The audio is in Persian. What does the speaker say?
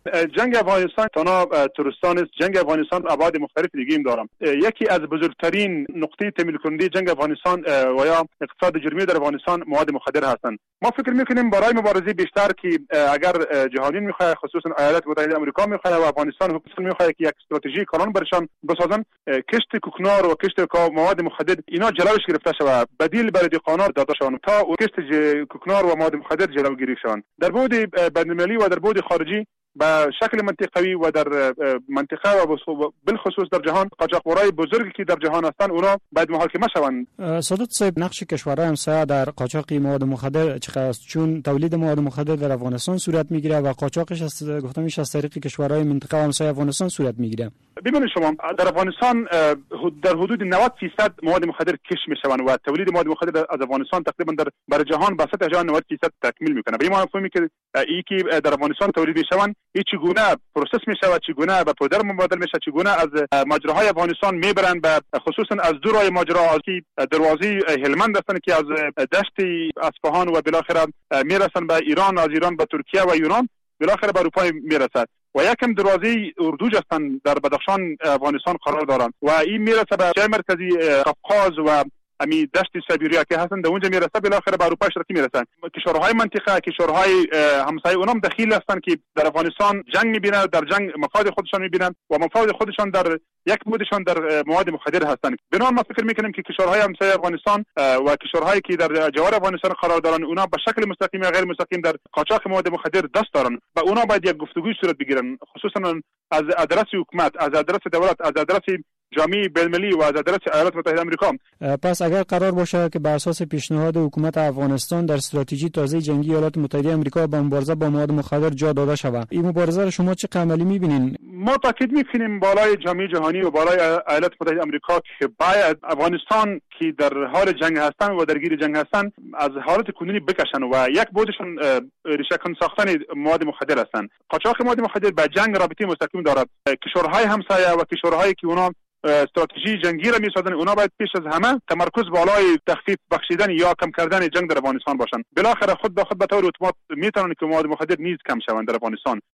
جنگ افغانستان تنها ترستان است. جنگ افغانستان ابعاد مختلف دیگه هم دارم. یکی از بزرگترین نقطه تمایل کننده جنگ افغانستان و یا اقتصاد جرمی در افغانستان مواد مخدر هستند. ما فکر میکنیم برای مبارزه بیشتر که اگر جهانیون میخواد، خصوصا ایالات متحده آمریکا میخواد و افغانستان حکومت میخواد که یک استراتژی کلان برشان بسازن، کشت کوکنار و کشت مواد مخدر اینا جلوش گرفته شود، بدیل برای دهقانان داده شود تا کشت کوکنار و مواد مخدر جلوگیری شود. در بعد بین‌المللی و در بعد خارجی به شکل منطقوی و در منطقه و بالخصوص در جهان قاچاقبرای بزرگی که در جهان هستند اونا باید محاکمه شوند. سادات صاحب، نقش کشورهای همسایه در قاچاق مواد مخدر چقدر است؟ چون تولید مواد مخدر در افغانستان صورت میگیره و قاچاقش گفتم میشه از طریق کشورهای منطقه و همسایه افغانستان صورت میگیره. ببینید شما در افغانستان در حدود 90% مواد مخدر کش میشوند و تولید مواد مخدر از افغانستان تقریبا در جهان به سطح جهان 90% تکمیل میکنه. به این معنی فهمی که ای که در افغانستان تولید میشوند چگونه پروسس میشود، چگونه به پودر مبادل میشه، چگونه از ماجراهای افغانستان میبرند به خصوصا از دورای ماجرا از دروازه هلمند هستند که از دشت اصفهان و بالاخره میرسن به ایران، از ایران به ترکیه و یونان، بالاخره به اروپا میرسد و یکم دروازه اردوج هستند در بدخشان افغانستان قرار دارند و این میرسه به جای مرکزی قفقاز و امی دشت سیبریا که هستند در اونجا میرسه، بالاخره به اروپا اشتراکی میرسن. کشورهای منطقه، کشورهای همسایه اونم دخیل هستند که در افغانستان جنگ میبینند، در جنگ مفاد خودشان میبینند و مفاد خودشان در یک بودشان در مواد مخدر هستند. بنابراین ما فکر میکنیم که کشورهای همسایه افغانستان و کشورهایی که در جوار افغانستان قرار دارند اونا به شکل مستقیم یا غیر مستقیم در قاچاق مواد مخدر دست دارند و اونا باید یک گفتگوی صورت بگیرن، خصوصا از ادرس حکومت، از ادرس دولت، از ادرس جامعه بین‌المللی و از ادرس ایالات متحده آمریکا. پس اگر قرار باشه که بر اساس پیشنهاد حکومت افغانستان در استراتژی تازه جنگی ایالات متحده آمریکا با مبارزه با مواد مخدر جا داده شود، این مبارزه را شما چه عملی می‌بینین؟ ما تاکید می‌کنیم بالای جامعه جهانی و بالای ایالات متحده آمریکا که باید افغانستان که در حال جنگ هستند و درگیر جنگ هستند از حالت کنونی بکشن و یک بودشون ریشه ساختن مواد مخدر هستند. قاچاق مواد مخدر با جنگ رابطه مستقیم دارد. کشورهای همسایه و کشورهایی که اونا استراتژی جنگی را میسازن اونا باید پیش از همه تمرکز بالای تخفیف بخشیدن یا کم کردن جنگ در افغانستان باشند. بالاخره خود به خود به طور اتومات میتونن که مواد مخدر نیز کم شوند در افغانستان.